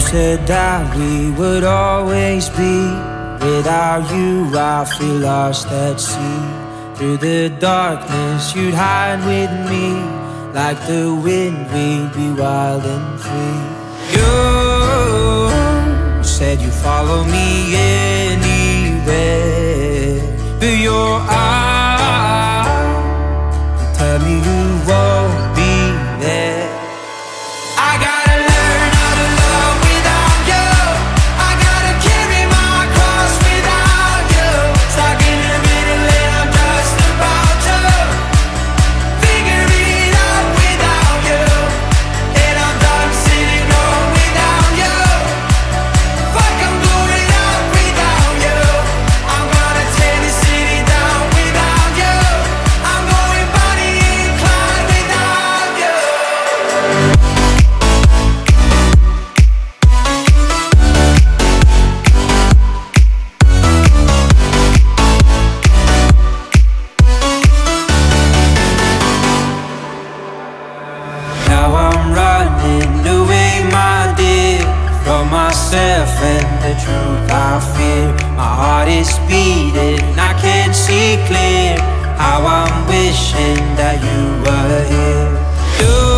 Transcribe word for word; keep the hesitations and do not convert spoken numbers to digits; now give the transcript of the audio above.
said that we would always be. Without you I feel lost at sea. Through the darkness you'd hide with me. Like the wind we'd be wild and free. You said you'd follow me anywhere, but your eyes tell me you won't be there. I gotta learn how to love without you. I gotta carry my cross without you. Stuck in the middle and I'm just about to figure it out without you. And I'm done sitting home without you. Fuck, I'm going out without you. I'm gonna tear the city down without you. I'm going Bonnie and Clyde without you. Now I'm running away, my dear, from myself and the truth I fear. My heart is beating, I can't see clear. How I'm wishing that you were here. You